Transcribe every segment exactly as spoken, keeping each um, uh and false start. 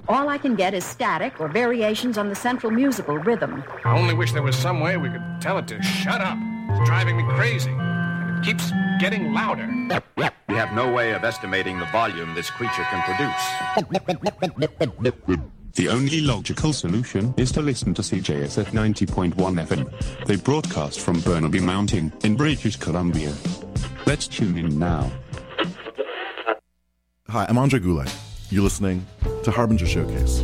All I can get is static or variations on the central musical rhythm. I only wish there was some way we could tell it to shut up. It's driving me crazy. And it keeps getting louder. We have no way of estimating the volume this creature can produce. The only logical solution is to listen to C J S at ninety point one F M. They broadcast from Burnaby Mountain in British Columbia. Let's tune in now. Hi, I'm Andre Goulet. You're listening to Harbinger Showcase.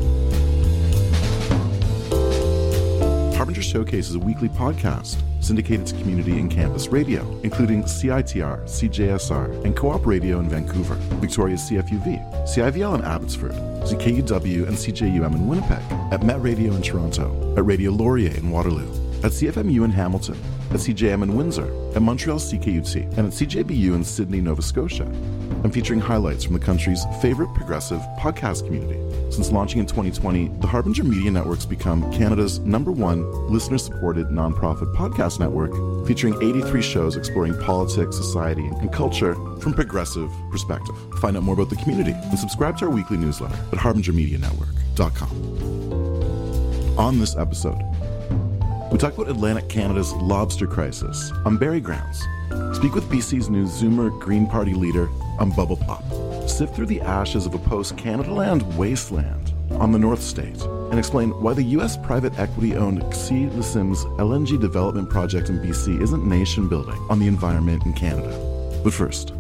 Harbinger Showcase is a weekly podcast syndicated to community and campus radio, including C I T R, C J S R, and Co-op Radio in Vancouver, Victoria's C F U V, C I V L in Abbotsford, Z K U W and C J U M in Winnipeg, at Met Radio in Toronto, at Radio Laurier in Waterloo, at C F M U in Hamilton, at C J M in Windsor, at Montreal C K U T, and at C J B U in Sydney, Nova Scotia. I'm featuring highlights from the country's favorite progressive podcast community. Since launching in twenty twenty, the Harbinger Media Network's become Canada's number one listener-supported nonprofit podcast network, featuring eighty-three shows exploring politics, society, and culture from a progressive perspective. Find out more about the community and subscribe to our weekly newsletter at harbinger media network dot com. On this episode, we talk about Atlantic Canada's lobster crisis on Berry Grounds, speak with B C's new Zoomer Green Party leader on Bubble Pop, sift through the ashes of a post-Canadaland wasteland on the North State, and explain why the U S private equity-owned Xi Lisims L N G development project in B C isn't nation-building on the environment in Canada. But first,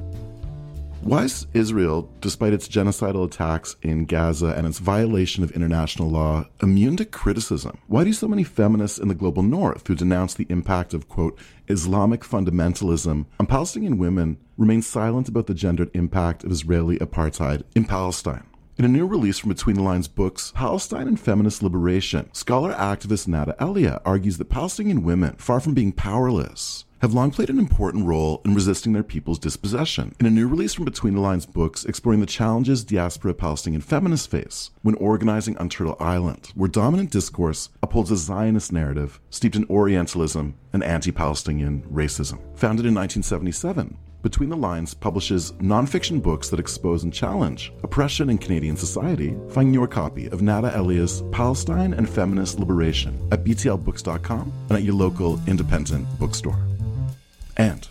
why is Israel, despite its genocidal attacks in Gaza and its violation of international law, immune to criticism? Why do so many feminists in the global north who denounce the impact of, quote, Islamic fundamentalism on Palestinian women remain silent about the gendered impact of Israeli apartheid in Palestine? In a new release from Between the Lines Books, Palestine and Feminist Liberation, scholar-activist Nada Elia argues that Palestinian women, far from being powerless, have long played an important role in resisting their people's dispossession. In a new release from Between the Lines Books, exploring the challenges diaspora Palestinian feminists face when organizing on Turtle Island, where dominant discourse upholds a Zionist narrative steeped in Orientalism and anti-Palestinian racism. Founded in nineteen seventy-seven, Between the Lines publishes nonfiction books that expose and challenge oppression in Canadian society. Find your copy of Nada Elia's Palestine and Feminist Liberation at b t l books dot com and at your local independent bookstore. And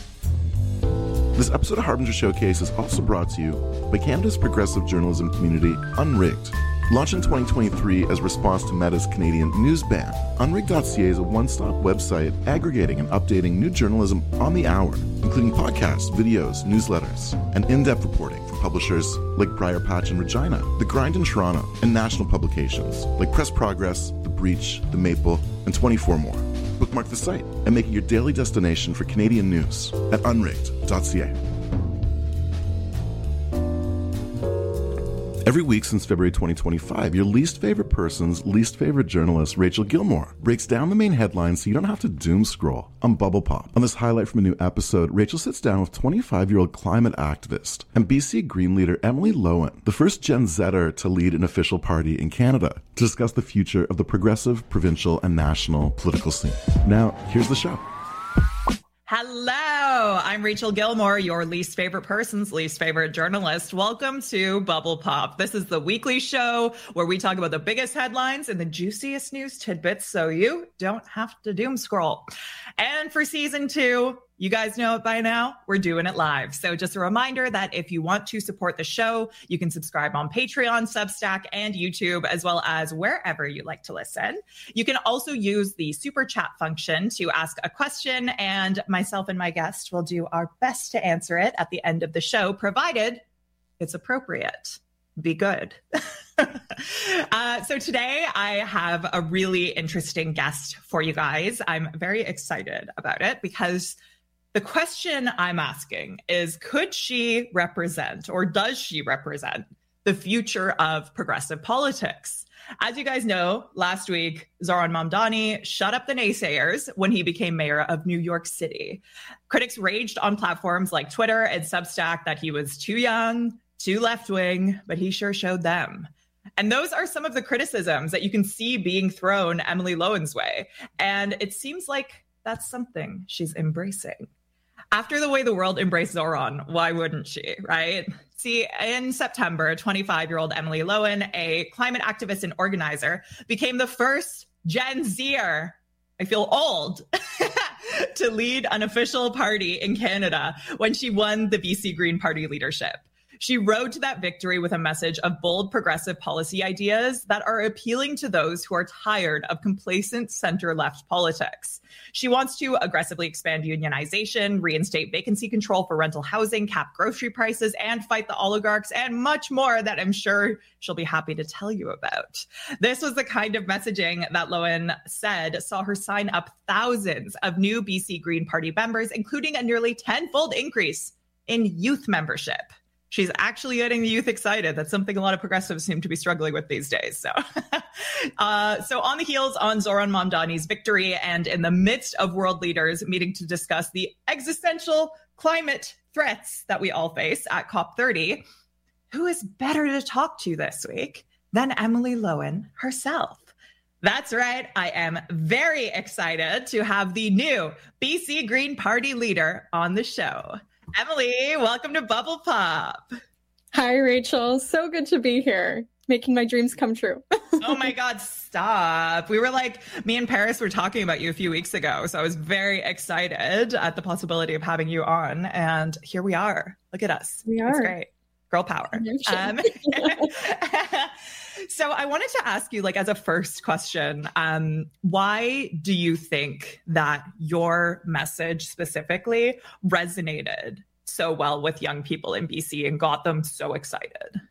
this episode of Harbinger Showcase is also brought to you by Canada's progressive journalism community, Unrigged. Launched in twenty twenty-three as a response to Meta's Canadian news ban, unrigged dot c a is a one-stop website aggregating and updating new journalism on the hour, including podcasts, videos, newsletters, and in-depth reporting from publishers like Briar Patch and Regina, The Grind in Toronto, and national publications like Press Progress, The Breach, The Maple, and twenty-four more. Bookmark the site and make it your daily destination for Canadian news at unrigged dot c a. Every week since February twenty twenty-five, your least favorite person's least favorite journalist, Rachel Gilmore, breaks down the main headlines so you don't have to doom scroll on Bubble Pop. On this highlight from a new episode, Rachel sits down with twenty-five-year-old climate activist and B C Green leader Emily Lowen, the first Gen Zer to lead an official party in Canada, to discuss the future of the progressive, provincial, and national political scene. Now, here's the show. Hello, I'm Rachel Gilmore, your least favorite person's least favorite journalist. Welcome to Bubble Pop. This is the weekly show where we talk about the biggest headlines and the juiciest news tidbits so you don't have to doom scroll. And for season two, you guys know it by now, we're doing it live. So just a reminder that if you want to support the show, you can subscribe on Patreon, Substack, and YouTube, as well as wherever you like to listen. You can also use the super chat function to ask a question, and myself and my guest will do our best to answer it at the end of the show, provided it's appropriate. Be good. uh, so today I have a really interesting guest for you guys. I'm very excited about it because the question I'm asking is, could she represent, or does she represent, the future of progressive politics? As you guys know, last week, Zoran Mamdani shut up the naysayers when he became mayor of New York City. Critics raged on platforms like Twitter and Substack that he was too young, too left-wing, but he sure showed them. And those are some of the criticisms that you can see being thrown Emily Lowen's way. And it seems like that's something she's embracing. After the way the world embraced Zoran, why wouldn't she, right? See, in September, twenty-five-year-old Emily Lowen, a climate activist and organizer, became the first Gen Zer, I feel old, to lead an official party in Canada when she won the B C Green Party leadership. She rode to that victory with a message of bold progressive policy ideas that are appealing to those who are tired of complacent center-left politics. She wants to aggressively expand unionization, reinstate vacancy control for rental housing, cap grocery prices, and fight the oligarchs, and much more that I'm sure she'll be happy to tell you about. This was the kind of messaging that Lowen said saw her sign up thousands of new B C Green Party members, including a nearly tenfold increase in youth membership. She's actually getting the youth excited. That's something a lot of progressives seem to be struggling with these days. So, uh, so on the heels on Zoran Mamdani's victory and in the midst of world leaders meeting to discuss the existential climate threats that we all face at COP thirty, who is better to talk to this week than Emily Lowen herself? That's right. I am very excited to have the new B C Green Party leader on the show. Emily, welcome to Bubble Pop. Hi, Rachel. So good to be here, making my dreams come true. Oh my God, stop. We were like, me and Paris were talking about you a few weeks ago, so I was very excited at the possibility of having you on, and here we are. Look at us. We are. It's great. Girl power. Um, so I wanted to ask you, like, as a first question, um, why do you think that your message specifically resonated so well with young people in B C and got them so excited?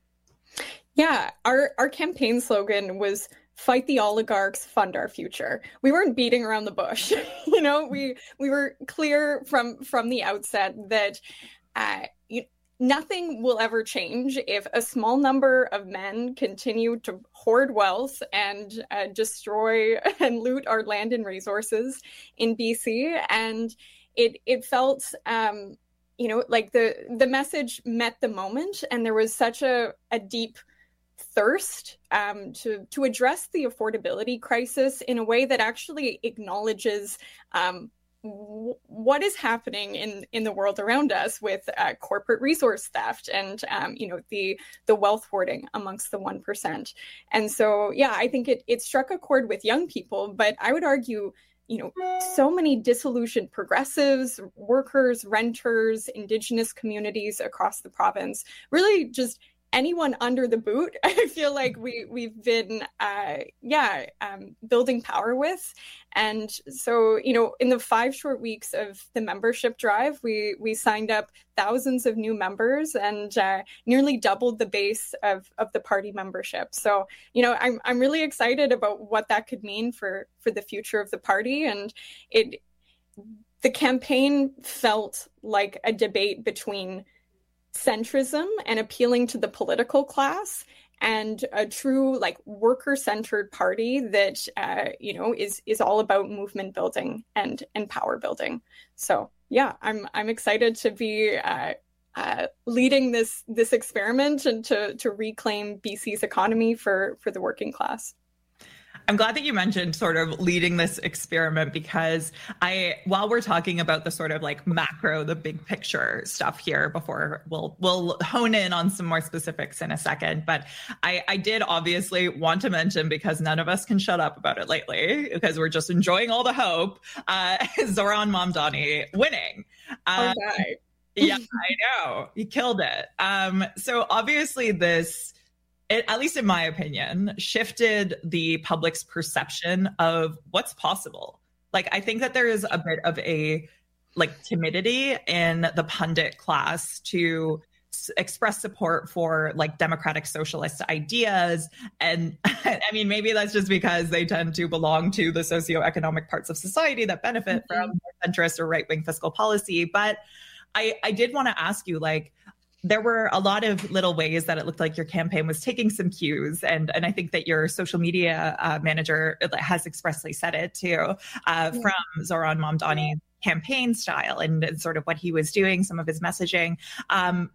Yeah, our, our campaign slogan was "Fight the oligarchs, fund our future." We weren't beating around the bush. you know, we we were clear from from the outset that uh, you, nothing will ever change if a small number of men continue to hoard wealth and uh, destroy and loot our land and resources in B C. And it it felt, um, you know, like the the message met the moment, and there was such a, a deep thirst um, to to address the affordability crisis in a way that actually acknowledges um, what is happening in, in the world around us with uh, corporate resource theft and, um, you know, the the wealth hoarding amongst the one percent. And so, yeah, I think it, it struck a chord with young people, but I would argue, you know, so many disillusioned progressives, workers, renters, Indigenous communities across the province, really just anyone under the boot, I feel like we, we've been, uh, yeah, um, building power with. And so, you know, in the five short weeks of the membership drive, we we signed up thousands of new members and uh, nearly doubled the base of, of the party membership. So, you know, I'm I'm really excited about what that could mean for, for the future of the party. And it the campaign felt like a debate between centrism and appealing to the political class and a true like worker-centered party that uh, you know is is all about movement building and and power building. So yeah, I'm I'm excited to be uh, uh, leading this this experiment and to to reclaim B C's economy for for the working class. I'm glad that you mentioned sort of leading this experiment, because I, while we're talking about the sort of like macro, the big picture stuff here before we'll, we'll hone in on some more specifics in a second. But I, I did obviously want to mention, because none of us can shut up about it lately, because we're just enjoying all the hope, uh, Zoran Mamdani winning. Um, okay. Yeah, I know. He killed it. Um, so obviously this, It, at least in my opinion, shifted the public's perception of what's possible. Like, I think that there is a bit of a like timidity in the pundit class to s- express support for like democratic socialist ideas. And I mean, maybe that's just because they tend to belong to the socioeconomic parts of society that benefit mm-hmm. from centrist or right-wing fiscal policy. But I, I did want to ask you, like, there were a lot of little ways that it looked like your campaign was taking some cues. And, and I think that your social media uh, manager has expressly said it too, uh, yeah. from Zoran Mamdani's campaign style and, and sort of what he was doing, some of his messaging. Um,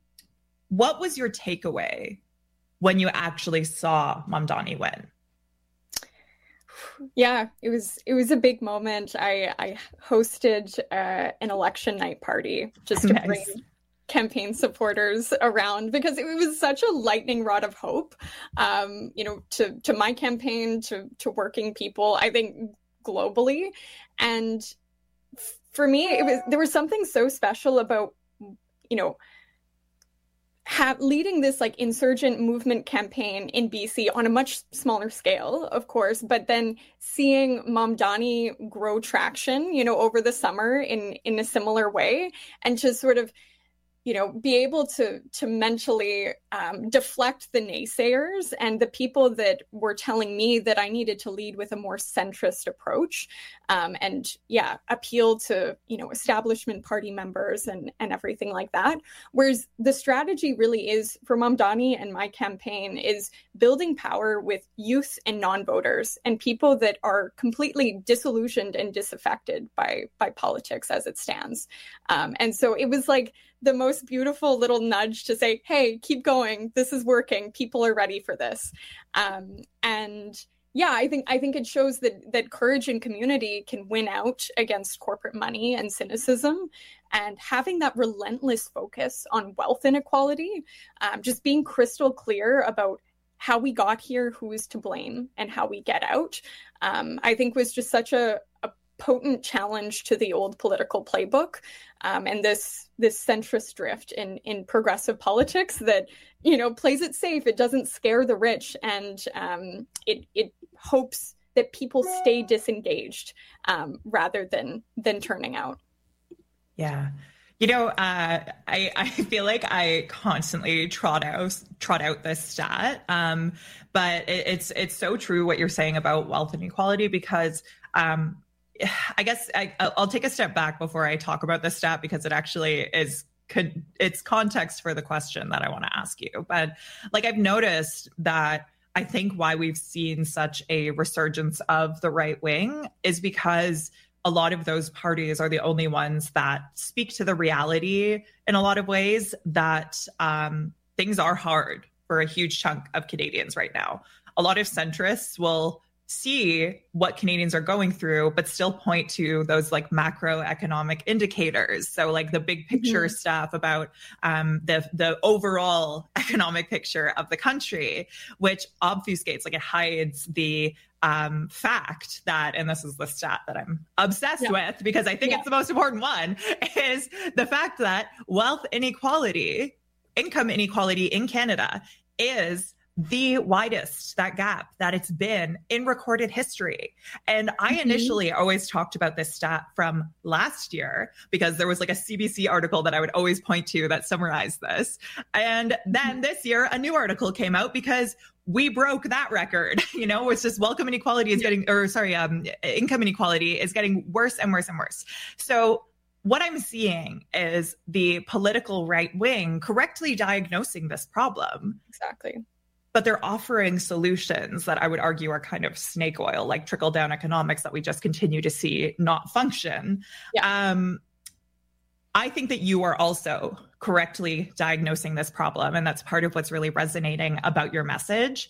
what was your takeaway when you actually saw Mamdani win? Yeah, it was it was a big moment. I I hosted uh, an election night party just to Nice. bring campaign supporters around because it was such a lightning rod of hope. Um, you know, to to my campaign, to to working people, I think globally, and f- for me, it was there was something so special about, you know, have leading this like insurgent movement campaign in B C on a much smaller scale, of course, but then seeing Mamdani grow traction, you know, over the summer in in a similar way, and just sort of, you know, be able to to mentally um, deflect the naysayers and the people that were telling me that I needed to lead with a more centrist approach, um, and yeah, appeal to, you know, establishment party members and and everything like that. Whereas the strategy really is for Mamdani and my campaign is building power with youth and non-voters and people that are completely disillusioned and disaffected by by politics as it stands. Um, and so it was like the most beautiful little nudge to say, hey, keep going. This is working. People are ready for this. Um, and yeah, I think I think it shows that that courage and community can win out against corporate money and cynicism. And having that relentless focus on wealth inequality, um, just being crystal clear about how we got here, who is to blame, and how we get out, um, I think was just such a, a potent challenge to the old political playbook, um, and this this centrist drift in in progressive politics that, you know, plays it safe. It doesn't scare the rich, and um, it it hopes that people stay disengaged um, rather than than turning out. Yeah. You know, uh, I, I feel like I constantly trot out trot out this stat, um, but it, it's it's so true what you're saying about wealth inequality, because um, I guess I, I'll take a step back before I talk about this stat, because it actually is could it's context for the question that I want to ask you. But like, I've noticed that I think why we've seen such a resurgence of the right wing is because a lot of those parties are the only ones that speak to the reality in a lot of ways that um, things are hard for a huge chunk of Canadians right now. A lot of centrists will see what Canadians are going through, but still point to those like macroeconomic indicators. So like the big picture mm-hmm. stuff about um, the the overall economic picture of the country, which obfuscates, like it hides the um, fact that, and this is the stat that I'm obsessed yeah. with because I think yeah. it's the most important one, is the fact that wealth inequality, income inequality in Canada is the widest, that gap that it's been in recorded history. And I mm-hmm. initially always talked about this stat from last year because there was like a C B C article that I would always point to that summarized this. And then this year, a new article came out because we broke that record. You know, it's just welcome inequality is getting, or sorry, um, income inequality is getting worse and worse and worse. So what I'm seeing is the political right wing correctly diagnosing this problem. Exactly. But they're offering solutions that I would argue are kind of snake oil, like trickle-down economics that we just continue to see not function. Yeah. Um, I think that you are also correctly diagnosing this problem, and that's part of what's really resonating about your message.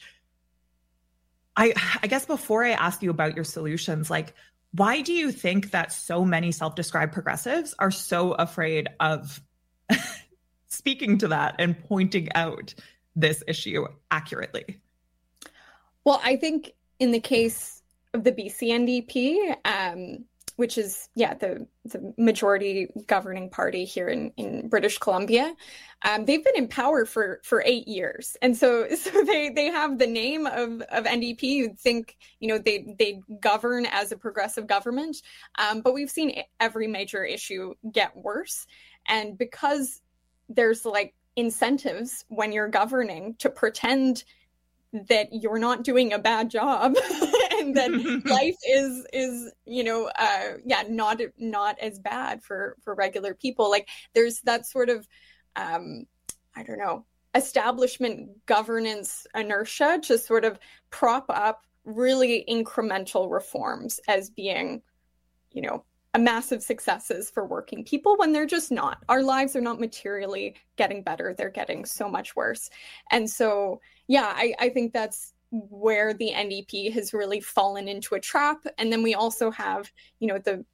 I, I guess before I ask you about your solutions, like, why do you think that so many self-described progressives are so afraid of speaking to that and pointing out this issue accurately? Well, I think in the case of the B C N D P, um, which is, yeah, the, the majority governing party here in, in British Columbia, um, they've been in power for, for eight years. And so so they, they have the name of, of N D P. You'd think, you know, they, they govern as a progressive government. Um, but we've seen every major issue get worse. And because there's like incentives when you're governing to pretend that you're not doing a bad job and that life is is you know uh yeah not not as bad for for regular people, like there's that sort of um I don't know establishment governance inertia to sort of prop up really incremental reforms as being, you know, a massive successes for working people when they're just not. Our lives are not materially getting better. They're getting so much worse. And so, yeah, I, I think that's where the N D P has really fallen into a trap. And then we also have, you know, the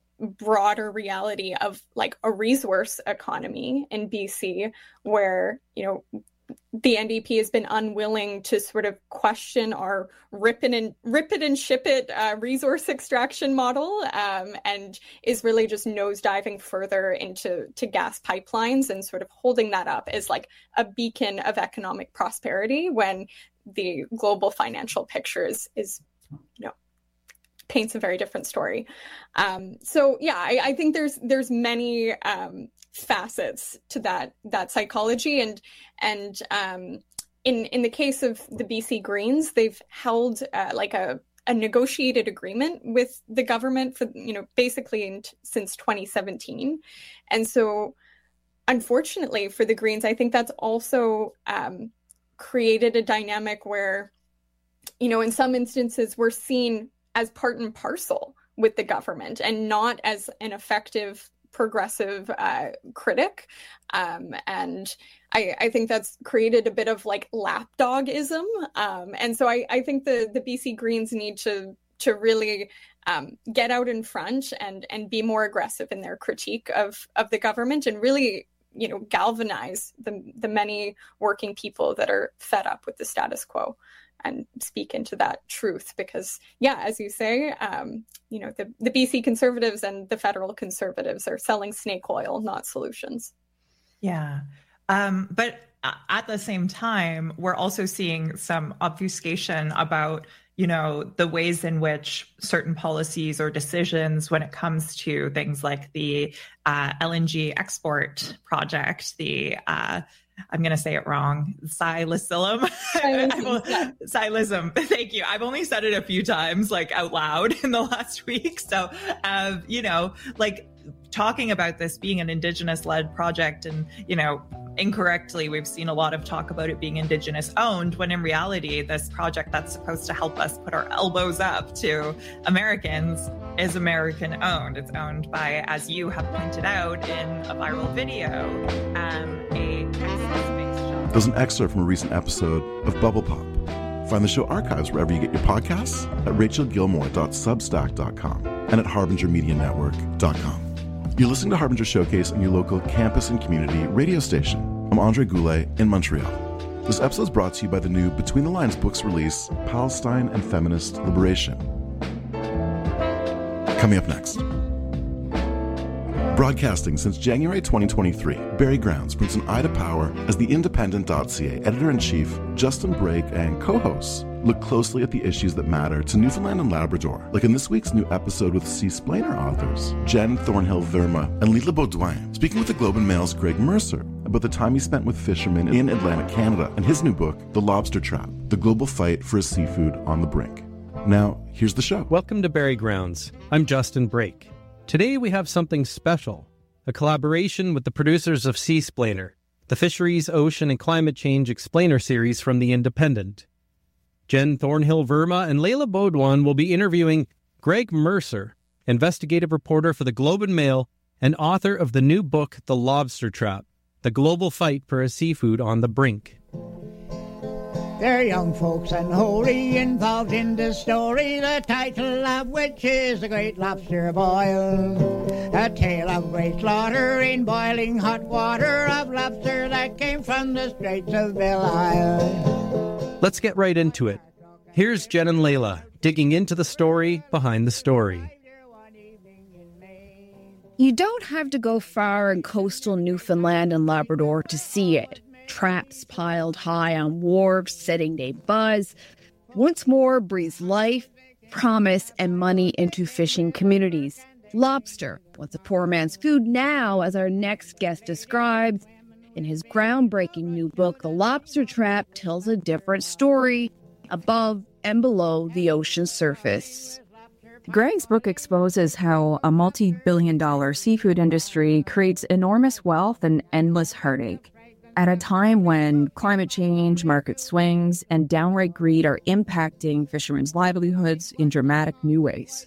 broader reality of like a resource economy in B C where, you know, the N D P has been unwilling to sort of question our rip it and rip it and ship it uh, resource extraction model, um, and is really just nosediving further into to gas pipelines and sort of holding that up as like a beacon of economic prosperity when the global financial picture is, is you know, paints a very different story. Um, so yeah, I, I think there's there's many um, facets to that that psychology, and and um, in in the case of the B C Greens, they've held uh, like a a negotiated agreement with the government for you know basically in, since twenty seventeen, and so unfortunately for the Greens, I think that's also um, created a dynamic where you know in some instances we're seen as part and parcel with the government and not as an effective progressive uh, critic. Um, and I, I think that's created a bit of like lapdogism. Um, and so I, I think the, the B C Greens need to to really um, get out in front and and be more aggressive in their critique of, of the government and really, you know, galvanize the the many working people that are fed up with the status quo and speak into that truth. Because, yeah, as you say, um, you know, the, the B C Conservatives and the federal Conservatives are selling snake oil, not solutions. Yeah. Um, but at the same time, we're also seeing some obfuscation about, you know, the ways in which certain policies or decisions when it comes to things like the uh, L N G export project, the uh I'm going to say it wrong. Silicylum. Silicylum. Yeah. Silicylum. Thank you. I've only said it a few times, like out loud in the last week. So, uh, you know, like talking about this being an Indigenous led project and, you know, incorrectly, we've seen a lot of talk about it being Indigenous owned, when in reality, this project that's supposed to help us put our elbows up to Americans is American owned. It's owned by, as you have pointed out in a viral video, um, a Texas-based shop. There's an excerpt from a recent episode of Bubble Pop. Find the show archives wherever you get your podcasts at rachel gilmore dot substack dot com and at harbinger media network dot com. You're listening to Harbinger Showcase on your local campus and community radio station. I'm Andre Goulet in Montreal. This episode is brought to you by the new Between the Lines books release, Palestine and Feminist Liberation. Coming up next. Broadcasting since January twenty twenty-three, Barry Grounds brings an eye to power as the Independent dot C A editor-in-chief, Justin Brake, and co-hosts look closely at the issues that matter to Newfoundland and Labrador, like in this week's new episode with Seasplainer authors Jen Thornhill-Verma and Leela Baudouin, speaking with the Globe and Mail's Greg Mercer about the time he spent with fishermen in Atlantic Canada and his new book, The Lobster Trap, The Global Fight for a Seafood on the Brink. Now, here's the show. Welcome to Barry Grounds. I'm Justin Brake. Today we have something special, a collaboration with the producers of Seasplainer, the Fisheries, Ocean, and Climate Change Explainer series from The Independent. Jen Thornhill-Verma and Leela Baudouin will be interviewing Greg Mercer, investigative reporter for the Globe and Mail and author of the new book, The Lobster Trap, The Global Fight for a Seafood on the Brink. They're young folks and wholly involved in the story, the title of which is The Great Lobster Boil. A tale of great slaughter in boiling hot water of lobster that came from the Straits of Belle Isle. Let's get right into it. Here's Jen and Leela digging into the story behind the story. You don't have to go far in coastal Newfoundland and Labrador to see it. Traps piled high on wharves, setting day buzz. Once more breathes life, promise, and money into fishing communities. Lobster, what's a poor man's food now, as our next guest describes. In his groundbreaking new book, The Lobster Trap tells a different story above and below the ocean's surface. Greg's book exposes how a multi-billion dollar seafood industry creates enormous wealth and endless heartache. At a time when climate change, market swings, and downright greed are impacting fishermen's livelihoods in dramatic new ways.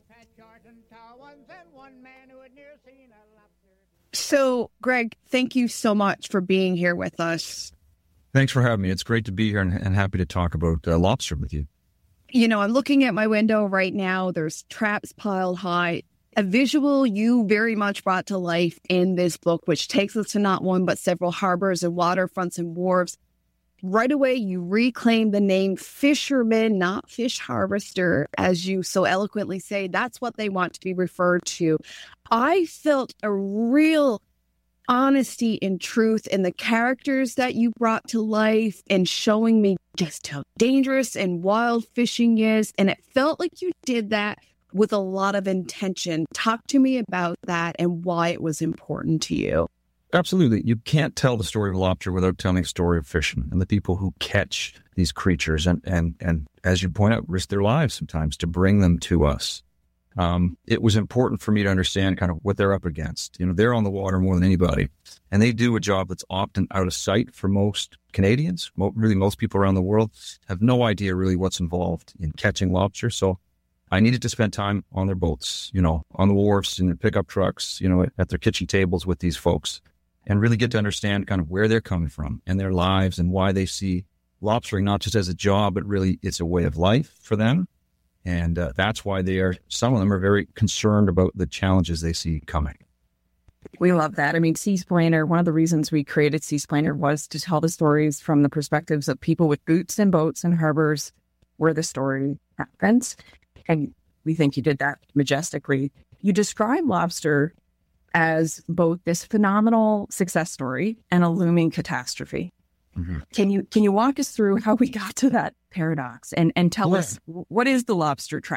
So, Greg, thank you so much for being here with us. Thanks for having me. It's great to be here and, and happy to talk about uh, lobster with you. You know, I'm looking at my window right now. There's traps piled high. A visual you very much brought to life in this book, which takes us to not one, but several harbors and waterfronts and wharves. Right away, you reclaim the name fisherman, not fish harvester, as you so eloquently say. That's what they want to be referred to. I felt a real honesty and truth in the characters that you brought to life and showing me just how dangerous and wild fishing is. And it felt like you did that with a lot of intention. Talk to me about that and why it was important to you. Absolutely. You can't tell the story of lobster without telling the story of fishermen and the people who catch these creatures and, and, and as you point out, risk their lives sometimes to bring them to us. Um, it was important for me to understand kind of what they're up against. You know, they're on the water more than anybody, and they do a job that's often out of sight for most Canadians. Mo- really, most people around the world have no idea really what's involved in catching lobster. So I needed to spend time on their boats, you know, on the wharfs, in their pickup trucks, you know, at their kitchen tables with these folks, and really get to understand kind of where they're coming from and their lives and why they see lobstering not just as a job, but really it's a way of life for them. And uh, that's why they are, some of them are very concerned about the challenges they see coming. We love that. I mean, Seasplainer, one of the reasons we created Seasplainer was to tell the stories from the perspectives of people with boots and boats and harbors where the story happens. And we think you did that majestically. You describe lobster as both this phenomenal success story and a looming catastrophe. Mm-hmm. Can you can you walk us through how we got to that paradox and, and tell yeah. us what is the lobster trap?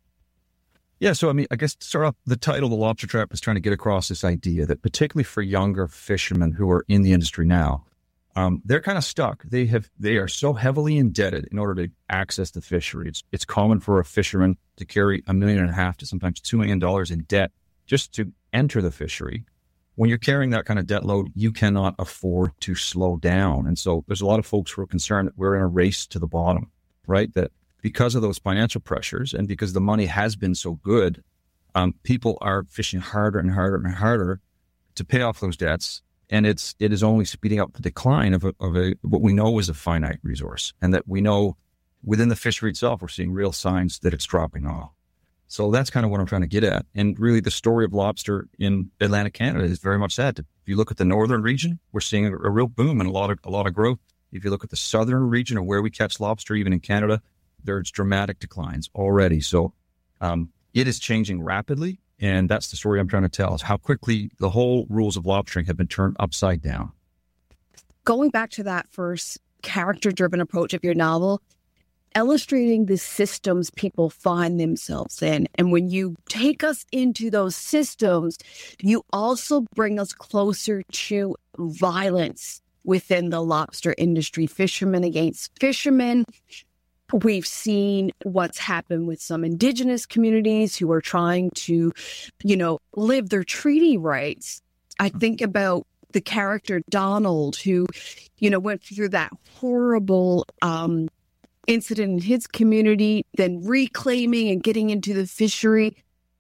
Yeah, so I mean, I guess to start off, the title, The Lobster Trap, is trying to get across this idea that particularly for younger fishermen who are in the industry now, um, they're kind of stuck. They have they are so heavily indebted in order to access the fishery. It's, it's common for a fisherman to carry a million and a half to sometimes two million dollars in debt just to enter the fishery. When you're carrying that kind of debt load, you cannot afford to slow down. And so there's a lot of folks who are concerned that we're in a race to the bottom, right? That because of those financial pressures and because the money has been so good, um, people are fishing harder and harder and harder to pay off those debts. And it's, it is only speeding up the decline of a, of a, what we know is a finite resource. And that we know within the fishery itself, we're seeing real signs that it's dropping off. So that's kind of what I'm trying to get at. And really the story of lobster in Atlantic Canada is very much that. If you look at the northern region, we're seeing a, a real boom and a lot of a lot of growth. If you look at the southern region of where we catch lobster, even in Canada, there's dramatic declines already. So um, it is changing rapidly. And that's the story I'm trying to tell, is how quickly the whole rules of lobstering have been turned upside down. Going back to that first character-driven approach of your novel, illustrating the systems people find themselves in. And when you take us into those systems, you also bring us closer to violence within the lobster industry, fishermen against fishermen. We've seen what's happened with some Indigenous communities who are trying to, you know, live their treaty rights. I think about the character Donald, who, you know, went through that horrible um incident in his community, then reclaiming and getting into the fishery.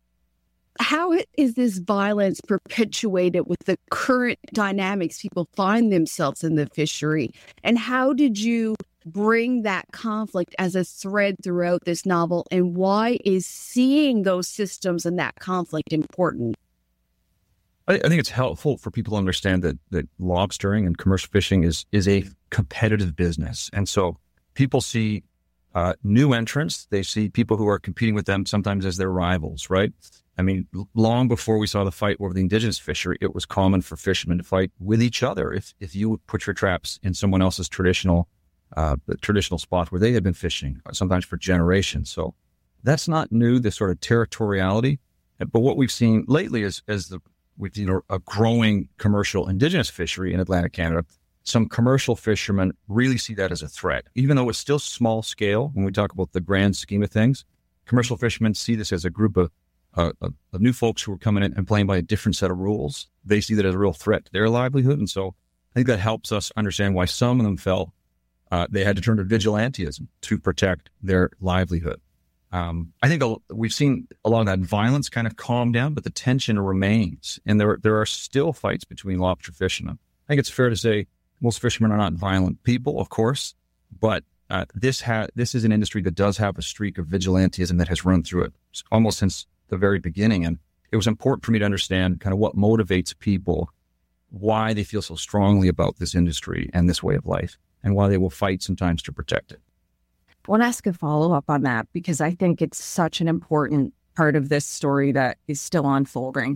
How is this violence perpetuated with the current dynamics people find themselves in the fishery? And how did you bring that conflict as a thread throughout this novel? And why is seeing those systems and that conflict important? I, I think it's helpful for people to understand that that lobstering and commercial fishing is is a competitive business. And so people see uh, new entrants. They see people who are competing with them sometimes as their rivals, right? I mean, long before we saw the fight over the Indigenous fishery, it was common for fishermen to fight with each other. If if you would put your traps in someone else's traditional uh, traditional spot where they had been fishing, sometimes for generations. So that's not new, this sort of territoriality. But what we've seen lately is as the we've seen a, a growing commercial Indigenous fishery in Atlantic Canada. Some commercial fishermen really see that as a threat, even though it's still small scale. When we talk about the grand scheme of things, commercial fishermen see this as a group of, uh, of, of new folks who are coming in and playing by a different set of rules. They see that as a real threat to their livelihood. And so I think that helps us understand why some of them felt uh, they had to turn to vigilantism to protect their livelihood. Um, I think we've seen a lot of that violence kind of calm down, but the tension remains. And there, there are still fights between lobster fishermen. I think it's fair to say most fishermen are not violent people, of course, but uh, this ha- this is an industry that does have a streak of vigilantism that has run through it almost since the very beginning. And it was important for me to understand kind of what motivates people, why they feel so strongly about this industry and this way of life, and why they will fight sometimes to protect it. I want to ask a follow-up on that because I think it's such an important part of this story that is still unfolding.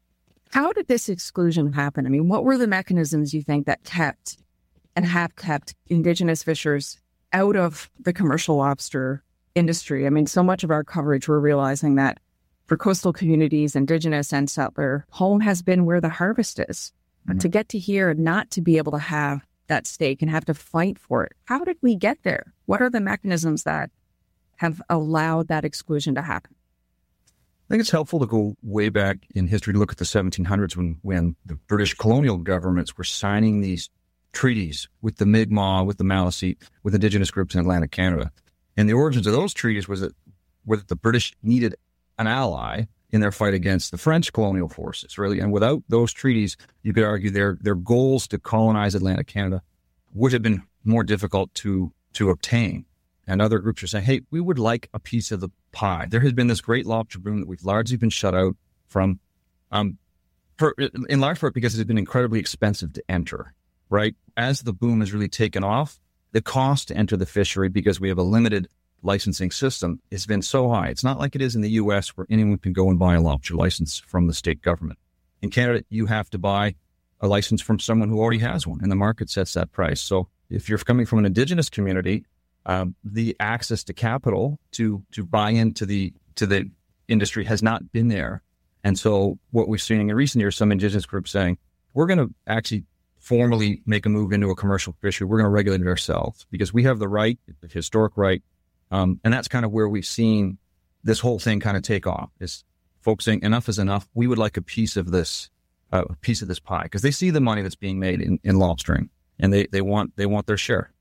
How did this exclusion happen? I mean, what were the mechanisms you think that kept and have kept Indigenous fishers out of the commercial lobster industry? I mean, so much of our coverage, we're realizing that for coastal communities, Indigenous and settler, home has been where the harvest is. Mm-hmm. To get to here and not to be able to have that stake and have to fight for it. How did we get there? What are the mechanisms that have allowed that exclusion to happen? I think it's helpful to go way back in history to look at the seventeen hundreds when, when the British colonial governments were signing these treaties with the Mi'kmaq, with the Maliseet, with Indigenous groups in Atlantic Canada. And the origins of those treaties was that, were that the British needed an ally in their fight against the French colonial forces, really. And without those treaties, you could argue their their goals to colonize Atlantic Canada would have been more difficult to to obtain. And other groups are saying, hey, we would like a piece of the pie. There has been this great lobster boom that we've largely been shut out from, um, for, in large part because it has been incredibly expensive to enter, right? As the boom has really taken off, the cost to enter the fishery, because we have a limited licensing system, has been so high. It's not like it is in the U S where anyone can go and buy a lobster license from the state government. In Canada, you have to buy a license from someone who already has one, and the market sets that price. So if you're coming from an Indigenous community, um, the access to capital to to buy into the to the industry has not been there. And so what we're seeing in recent years, some Indigenous groups saying, we're going to actually formally make a move into a commercial fishery. We're going to regulate it ourselves because we have the right, the historic right. Um, and that's kind of where we've seen this whole thing kind of take off, is folks saying enough is enough. We would like a piece of this, uh, a piece of this pie, because they see the money that's being made in, in lobstering, and they, they want they want their share.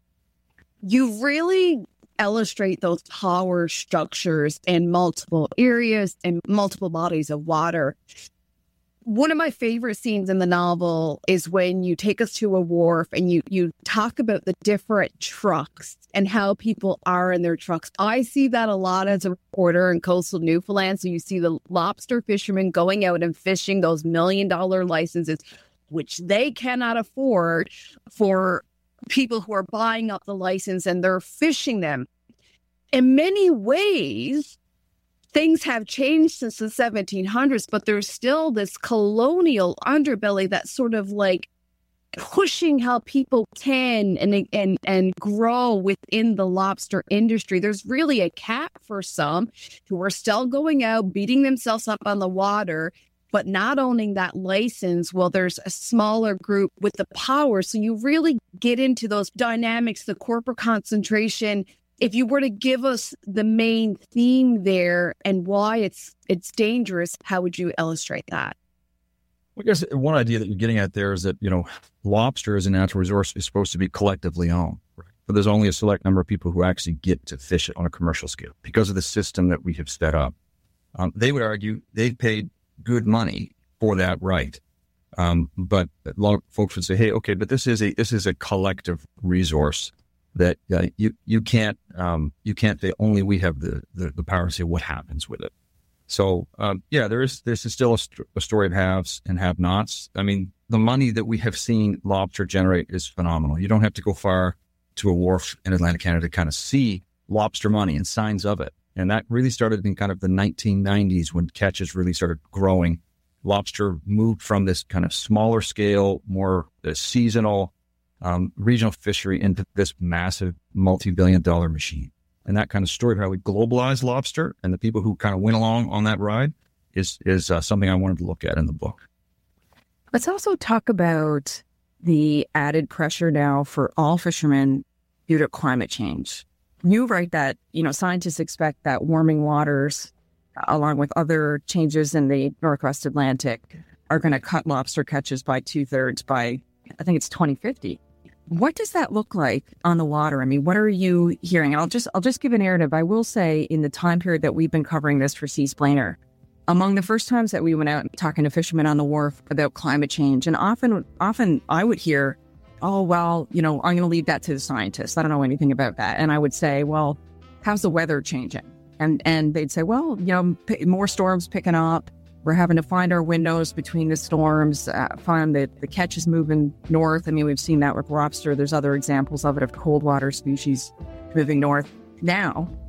You really illustrate those power structures in multiple areas and multiple bodies of water. One of my favorite scenes in the novel is when you take us to a wharf and you, you talk about the different trucks and how people are in their trucks. I see that a lot as a reporter in coastal Newfoundland. So you see the lobster fishermen going out and fishing those million dollar licenses, which they cannot afford, for people who are buying up the license, and they're fishing them. In many ways, things have changed since the seventeen hundreds, but there's still this colonial underbelly that's sort of like pushing how people can and and and grow within the lobster industry. There's really a cap for some who are still going out, beating themselves up on the water, but not owning that license. Well, there's a smaller group with the power. So you really get into those dynamics, the corporate concentration. If you were to give us the main theme there and why it's it's dangerous, how would you illustrate that? Well, I guess one idea that you're getting at there is that, you know, lobster as a natural resource is supposed to be collectively owned, right? But there's only a select number of people who actually get to fish it on a commercial scale because of the system that we have set up. Um, they would argue they've paid good money for that right. Um, but a lot of folks would say, hey, okay, but this is a this is a collective resource that uh, you you can't um, you can't say only we have the, the, the power to say what happens with it. So um, yeah, there is this is still a, st- a story of haves and have-nots. I mean, the money that we have seen lobster generate is phenomenal. You don't have to go far to a wharf in Atlantic Canada to kind of see lobster money and signs of it. And that really started in kind of the nineteen nineties when catches really started growing. Lobster moved from this kind of smaller scale, more uh, seasonal, Um, regional fishery into this massive multi-billion dollar machine. And that kind of story of how we globalize lobster and the people who kind of went along on that ride is is uh, something I wanted to look at in the book. Let's also talk about the added pressure now for all fishermen due to climate change. You write that, you know, scientists expect that warming waters, along with other changes in the Northwest Atlantic, are going to cut lobster catches by two-thirds by, I think it's twenty fifty. What does that look like on the water? I mean, what are you hearing? And I'll just I'll just give a narrative. I will say, in the time period that we've been covering this for Seasplainer, among the first times that we went out talking to fishermen on the wharf about climate change, and often often I would hear oh, well, you know, I'm going to leave that to the scientists. I don't know anything about that. And I would say, well, how's the weather changing? And and they'd say, well, you know, p- more storms picking up. We're having to find our windows between the storms, uh, find that the catch is moving north. I mean, we've seen that with lobster. There's other examples of it, of cold water species moving north. Now,